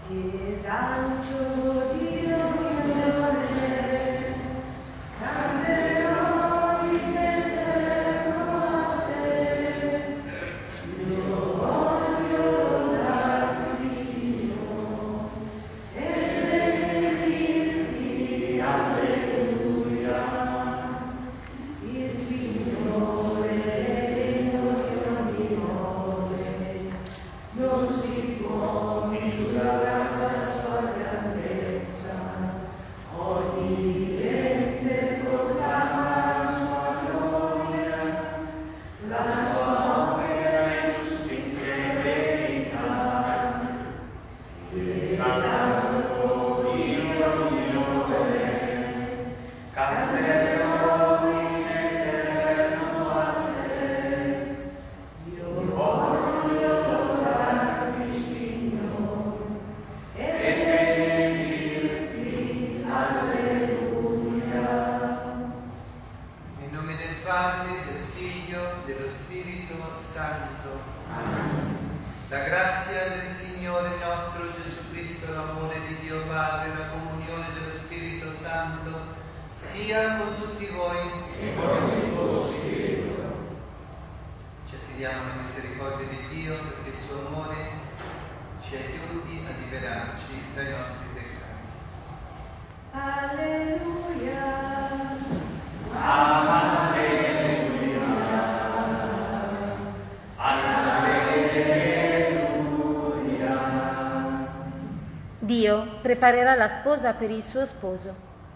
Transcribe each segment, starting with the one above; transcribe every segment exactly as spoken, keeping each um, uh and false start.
Dio preparerà la sposa per il suo sposo.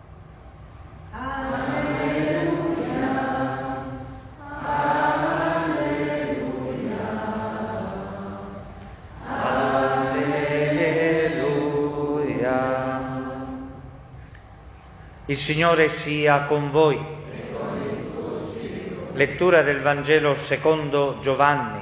Alleluia, alleluia, alleluia. Il Signore sia con voi. E con il tuo spirito. Lettura del Vangelo secondo Giovanni.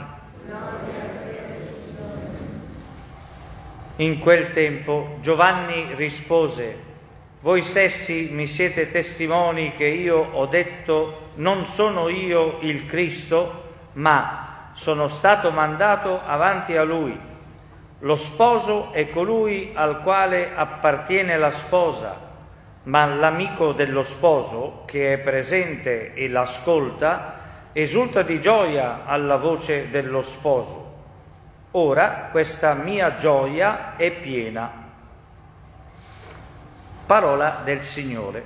In quel tempo Giovanni rispose: voi stessi mi siete testimoni che io ho detto non sono io il Cristo, ma sono stato mandato avanti a Lui. Lo sposo è colui al quale appartiene la sposa, ma l'amico dello sposo, che è presente e l'ascolta, esulta di gioia alla voce dello sposo. Ora questa mia gioia è piena. Parola del Signore.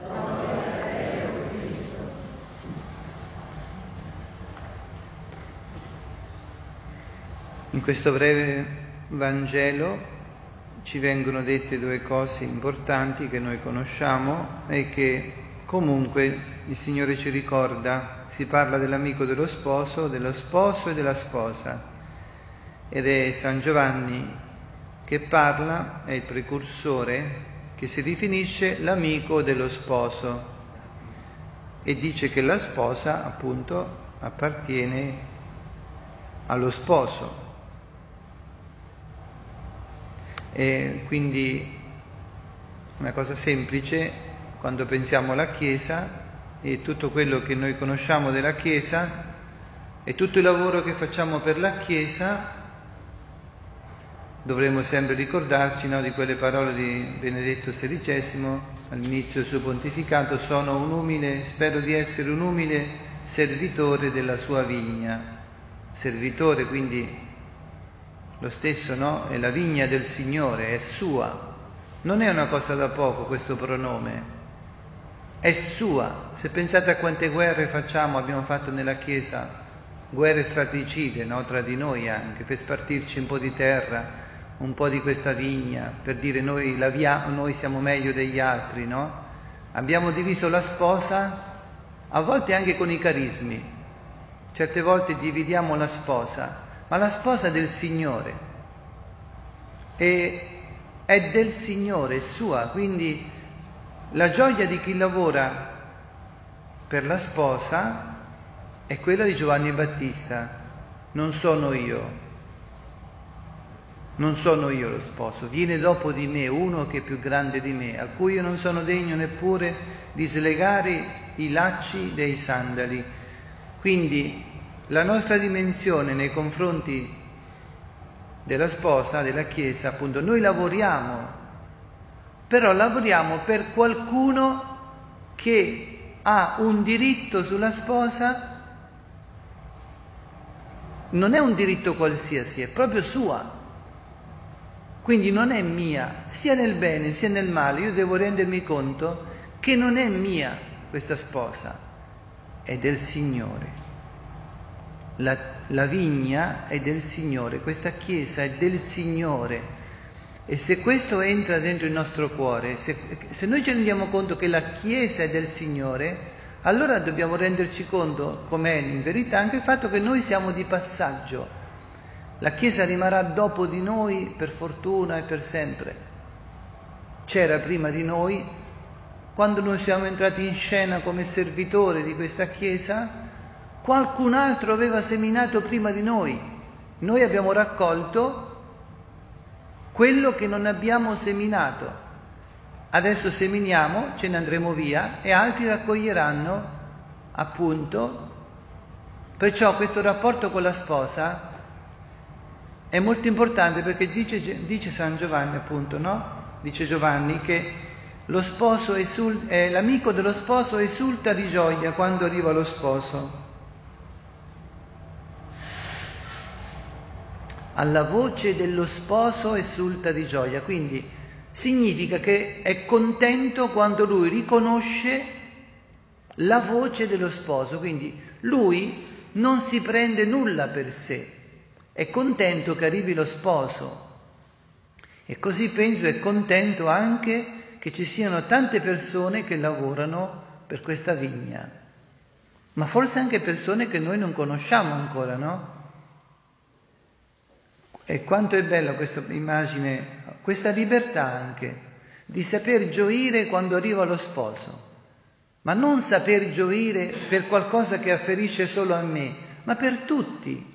In questo breve Vangelo ci vengono dette due cose importanti che noi conosciamo e che comunque il Signore ci ricorda. Si parla dell'amico dello sposo, dello sposo e della sposa. Ed è San Giovanni che parla, è il precursore che si definisce l'amico dello sposo e dice che la sposa appunto appartiene allo sposo. E quindi una cosa semplice, quando pensiamo alla Chiesa e tutto quello che noi conosciamo della Chiesa e tutto il lavoro che facciamo per la Chiesa, dovremmo sempre ricordarci, no, di quelle parole di Benedetto sedicesimo all'inizio del suo pontificato: sono un umile, spero di essere un umile servitore della sua vigna. Servitore, quindi lo stesso, no? È la vigna del Signore, è sua. Non è una cosa da poco questo pronome, è sua. Se pensate a quante guerre facciamo, abbiamo fatto nella Chiesa, guerre fratricide, no? Tra di noi anche, per spartirci un po' di terra, un po' di questa vigna, per dire noi, la via, noi siamo meglio degli altri, no? Abbiamo diviso la sposa, a volte anche con i carismi, certe volte dividiamo la sposa, ma la sposa è del Signore, e è del Signore, è sua, quindi la gioia di chi lavora per la sposa è quella di Giovanni Battista. Non sono io, non sono io lo sposo, viene dopo di me uno che è più grande di me, a cui io non sono degno neppure di slegare i lacci dei sandali. Quindi la nostra dimensione nei confronti della sposa, della Chiesa, appunto, noi lavoriamo, però lavoriamo per qualcuno che ha un diritto sulla sposa, non è un diritto qualsiasi, è proprio sua, quindi non è mia, sia nel bene sia nel male. Io devo rendermi conto che non è mia questa sposa, è del Signore. La, la vigna è del Signore, questa Chiesa è del Signore. E se questo entra dentro il nostro cuore, se, se noi ci rendiamo conto che la Chiesa è del Signore, allora dobbiamo renderci conto, com'è in verità, anche il fatto che noi siamo di passaggio. La Chiesa rimarrà dopo di noi per fortuna e per sempre. C'era prima di noi, quando noi siamo entrati in scena come servitori di questa Chiesa, qualcun altro aveva seminato prima di noi. Noi abbiamo raccolto quello che non abbiamo seminato. Adesso seminiamo, ce ne andremo via e altri raccoglieranno, appunto. Perciò questo rapporto con la sposa è molto importante, perché dice, dice San Giovanni, appunto, no? Dice Giovanni che lo sposo esul- eh, l'amico dello sposo esulta di gioia quando arriva lo sposo. Alla voce dello sposo esulta di gioia, quindi significa che è contento quando lui riconosce la voce dello sposo, quindi lui non si prende nulla per sé, è contento che arrivi lo sposo. E così penso è contento anche che ci siano tante persone che lavorano per questa vigna, ma forse anche persone che noi non conosciamo ancora, no? E quanto è bella questa immagine, questa libertà anche, di saper gioire quando arriva lo sposo, ma non saper gioire per qualcosa che afferisce solo a me, ma per tutti,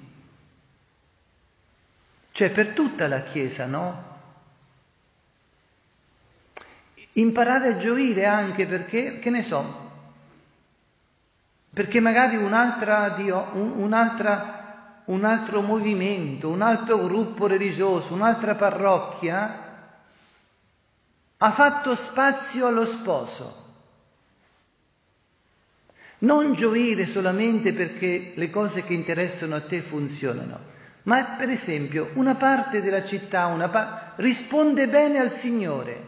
cioè per tutta la Chiesa, no? Imparare a gioire anche perché, che ne so, perché magari un'altra, Dio, un, un'altra un altro movimento, un altro gruppo religioso, un'altra parrocchia ha fatto spazio allo sposo. Non gioire solamente perché le cose che interessano a te funzionano, ma per esempio una parte della città una pa- risponde bene al Signore.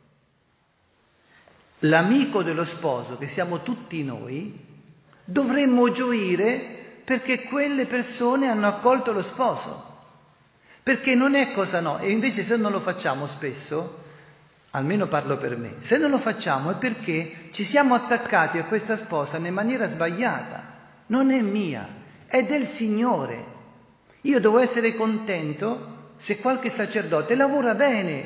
L'amico dello sposo, che siamo tutti noi, dovremmo gioire perché quelle persone hanno accolto lo sposo, perché non è cosa no. E invece se non lo facciamo spesso, almeno parlo per me, se non lo facciamo è perché ci siamo attaccati a questa sposa in maniera sbagliata. Non è mia, è del Signore. Io devo essere contento se qualche sacerdote lavora bene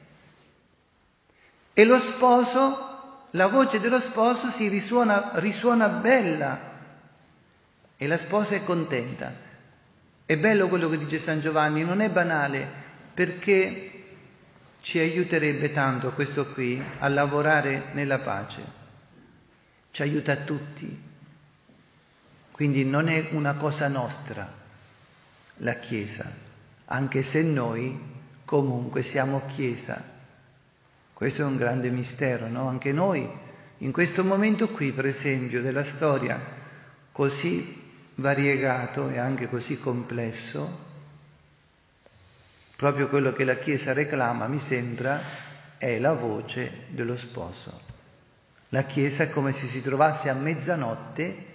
e lo sposo, la voce dello sposo si risuona, risuona bella, e la sposa è contenta. È bello quello che dice San Giovanni, non è banale, perché ci aiuterebbe tanto questo qui a lavorare nella pace. Ci aiuta a tutti. Quindi non è una cosa nostra la Chiesa, anche se noi comunque siamo Chiesa. Questo è un grande mistero, no? Anche noi, in questo momento qui, per esempio, della storia così variegato e anche così complesso, proprio quello che la Chiesa reclama, mi sembra, è la voce dello sposo. La Chiesa è come se si trovasse a mezzanotte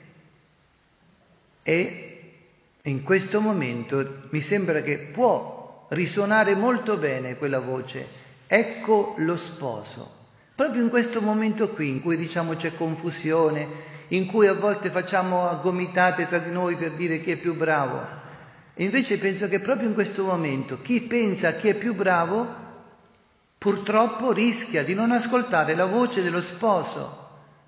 e in questo momento mi sembra che può risuonare molto bene quella voce. Ecco lo sposo. Proprio in questo momento qui, in cui diciamo c'è confusione, in cui a volte facciamo gomitate tra di noi per dire chi è più bravo. E invece penso che proprio in questo momento chi pensa a chi è più bravo purtroppo rischia di non ascoltare la voce dello sposo.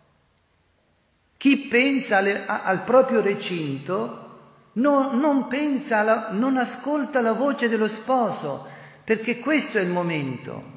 Chi pensa alle, a, al proprio recinto no, non pensa, alla, non ascolta la voce dello sposo, perché questo è il momento.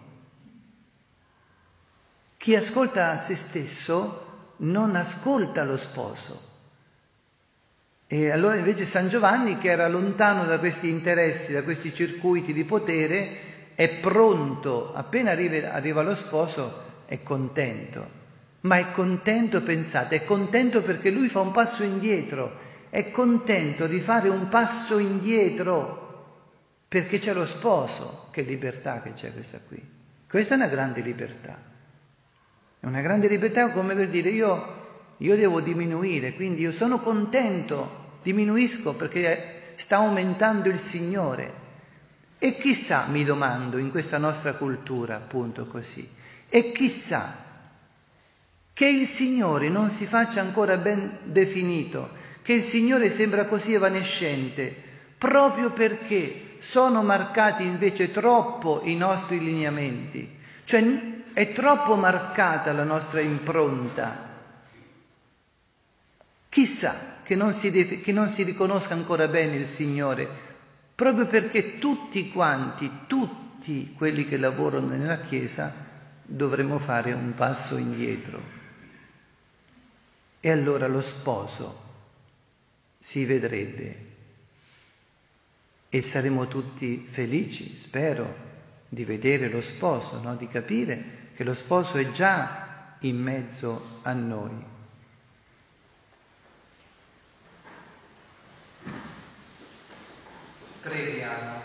Chi ascolta a se stesso non ascolta lo sposo. E allora invece San Giovanni, che era lontano da questi interessi, da questi circuiti di potere, è pronto, appena arriva, arriva lo sposo, è contento. Ma è contento, pensate, è contento perché lui fa un passo indietro, è contento di fare un passo indietro perché c'è lo sposo. Che libertà che c'è questa qui. Questa è una grande libertà. È una grande libertà come per dire io... Io devo diminuire, quindi io sono contento, diminuisco perché sta aumentando il Signore. E chissà, mi domando, in questa nostra cultura, appunto così, e chissà che il Signore non si faccia ancora ben definito, che il Signore sembra così evanescente, proprio perché sono marcati invece troppo i nostri lineamenti, cioè è troppo marcata la nostra impronta. Chissà che non, si def- che non si riconosca ancora bene il Signore, proprio perché tutti quanti, tutti quelli che lavorano nella Chiesa, dovremmo fare un passo indietro. E allora lo sposo si vedrebbe e saremo tutti felici, spero, di vedere lo sposo, no? Di capire che lo sposo è già in mezzo a noi. Preghiamo.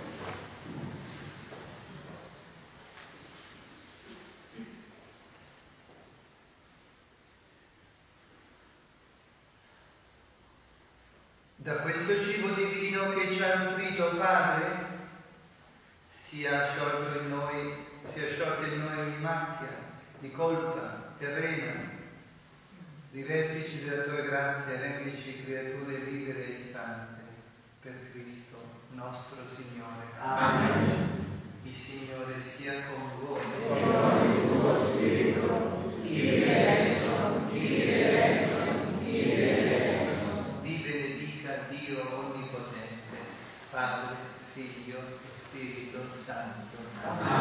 Da questo cibo divino che ci ha nutrito, Padre, sia sciolto in noi, sia sciolta in noi ogni macchia di colpa terrena. Rivestici della tua grazia, rendici creature libere e sante, per Cristo nostro Signore. Amen. Il Signore sia con voi. E con il tuo spirito, Kyrie eleison, Kyrie eleison, Kyrie eleison. Vi benedica Dio Onnipotente, Padre, Figlio e Spirito Santo.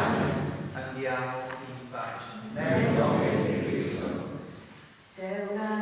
Amen. Andiamo in pace. Nel nome di Cristo. C'è una